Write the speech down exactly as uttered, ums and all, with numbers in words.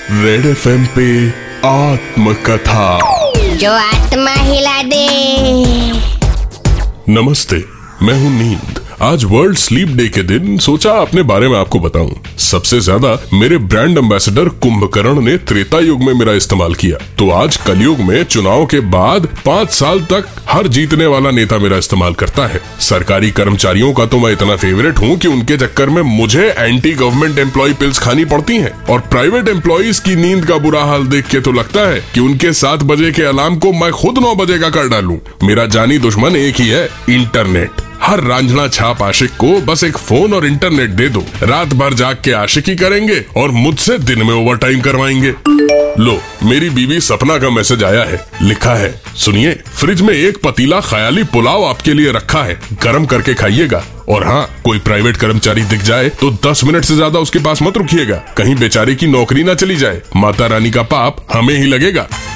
Red FM पे आत्मकथा, जो आत्मा हिला दे। नमस्ते, मैं हूं नींद। आज वर्ल्ड स्लीप डे के दिन सोचा अपने बारे में आपको बताऊं। सबसे ज्यादा मेरे ब्रांड एम्बेसडर कुंभकर्ण ने त्रेता युग में मेरा इस्तेमाल किया, तो आज कलयुग में चुनाव के बाद पाँच साल तक हर जीतने वाला नेता मेरा इस्तेमाल करता है। सरकारी कर्मचारियों का तो मैं इतना फेवरेट हूं कि उनके चक्कर में मुझे एंटी गवर्नमेंट एम्प्लॉय पिल्स खानी पड़ती हैं। और प्राइवेट एम्प्लॉइज की नींद का बुरा हाल देख के तो लगता है कि उनके सात बजे के अलार्म को मैं खुद नौ बजे का कर डालूं। मेरा जानी दुश्मन एक ही है, इंटरनेट। हर रांझना छाप आशिक को बस एक फोन और इंटरनेट दे दो, रात भर जाग के आशिकी करेंगे और मुझसे दिन में ओवर टाइम करवाएंगे। लो, मेरी बीवी सपना का मैसेज आया है। लिखा है, सुनिए, फ्रिज में एक पतीला ख्याली पुलाव आपके लिए रखा है, गरम करके खाइएगा। और हाँ, कोई प्राइवेट कर्मचारी दिख जाए तो दस मिनट से ज्यादा उसके पास मत रुकिएगा, कहीं बेचारे की नौकरी ना चली जाए। माता रानी का पाप हमें ही लगेगा।